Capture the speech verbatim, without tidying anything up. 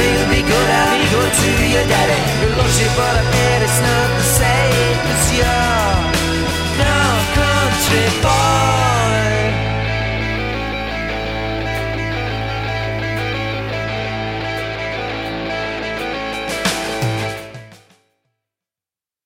Everything'll be good, I'll be good to your daddy. Your lordship, but I bet it's not the